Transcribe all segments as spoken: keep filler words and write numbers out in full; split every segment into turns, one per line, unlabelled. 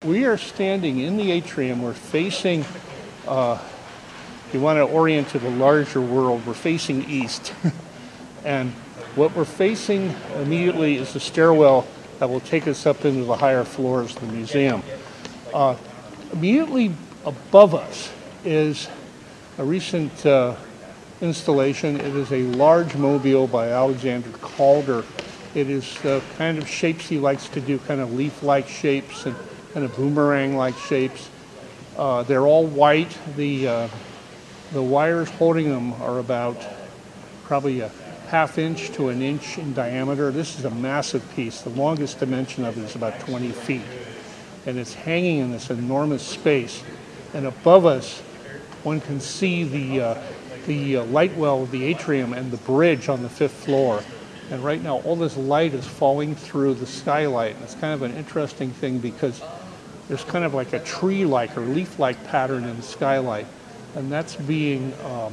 we are standing in the atrium. We're facing, uh, if you want to orient to the larger world, we're facing east. And what we're facing immediately is the stairwell that will take us up into the higher floors of the museum. Uh, immediately above us is a recent uh, installation. It is a large mobile by Alexander Calder. It is the kind of shapes he likes to do, kind of leaf-like shapes and kind of boomerang-like shapes. Uh, they're all white. The, uh, the wires holding them are about probably a half inch to an inch in diameter. This is a massive piece. The longest dimension of it is about twenty feet. And it's hanging in this enormous space. And above us, one can see the, uh, the uh, light well of the atrium and the bridge on the fifth floor. And right now, all this light is falling through the skylight. And it's kind of an interesting thing because there's kind of like a tree-like or leaf-like pattern in the skylight. And that's being um,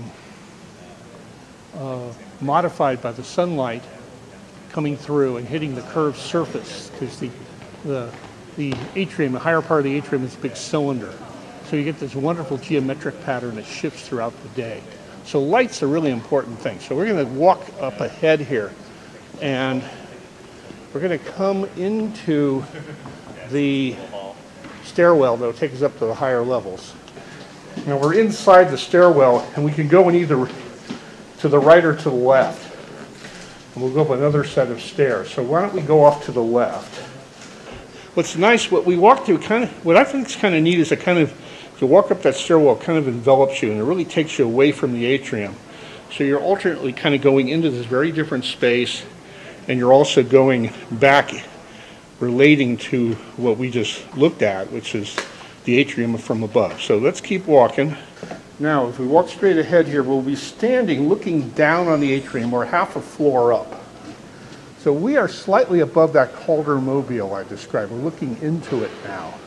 uh, modified by the sunlight coming through and hitting the curved surface, because the, the, the atrium, the higher part of the atrium is a big cylinder. So you get this wonderful geometric pattern that shifts throughout the day. So light's a really important thing. So we're going to walk up ahead here, and we're going to come into the stairwell that will take us up to the higher levels. Now we're inside the stairwell, and we can go in either to the right or to the left. And we'll go up another set of stairs. So why don't we go off to the left? What's nice, what we walk through, kind of, what I think is kind of neat is it kind of, if you walk up that stairwell, it kind of envelops you, and it really takes you away from the atrium. So you're alternately kind of going into this very different space, and you're also going back, relating to what we just looked at, which is the atrium from above. So let's keep walking. Now, if we walk straight ahead here, we'll be standing looking down on the atrium. We're half a floor up. So we are slightly above that Calder mobile I described. We're looking into it now.